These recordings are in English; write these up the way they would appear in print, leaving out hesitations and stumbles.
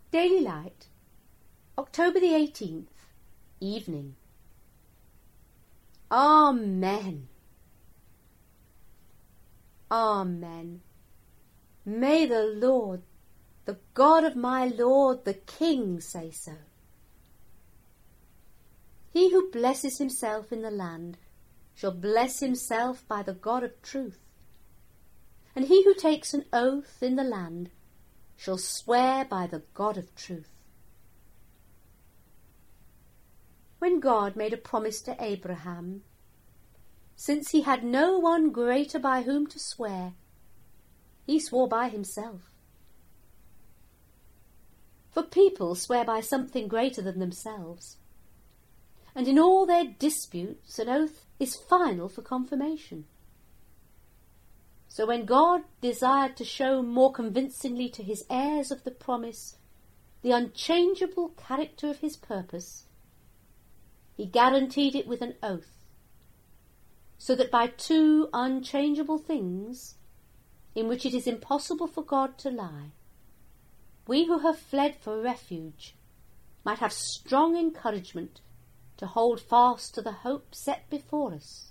Daily Light, October the 18th, evening. Amen. Amen. May the Lord, the God of my Lord, the King, say so. He who blesses himself in the land shall bless himself by the God of truth. And he who takes an oath in the land shall swear by the God of truth. When God made a promise to Abraham, since he had no one greater by whom to swear, he swore by himself. For people swear by something greater than themselves, and in all their disputes an oath is final for confirmation. So when God desired to show more convincingly to his heirs of the promise the unchangeable character of his purpose, he guaranteed it with an oath, so that by two unchangeable things, in which it is impossible for God to lie, we who have fled for refuge might have strong encouragement to hold fast to the hope set before us.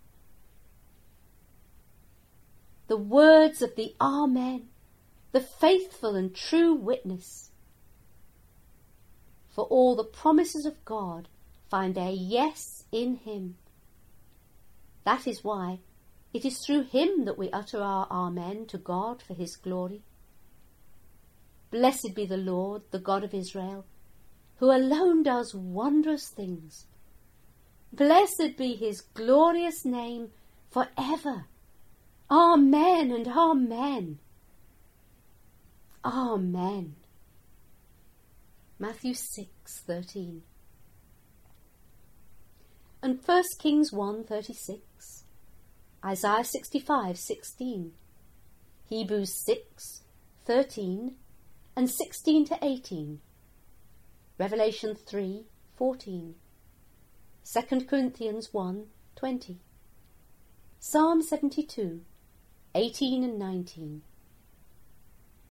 The words of the Amen, the faithful and true witness. For all the promises of God find a yes in him. That is why it is through him that we utter our Amen to God for his glory. Blessed be the Lord, the God of Israel, who alone does wondrous things. Blessed be his glorious name for ever. Amen and amen. Amen. Matthew 6:13. And 1 Kings 1:36, Isaiah 65:16, Hebrews 6:13 and 16 to 18, Revelation 3:14, 2 Corinthians 1:20, Psalm 72:18 and 19.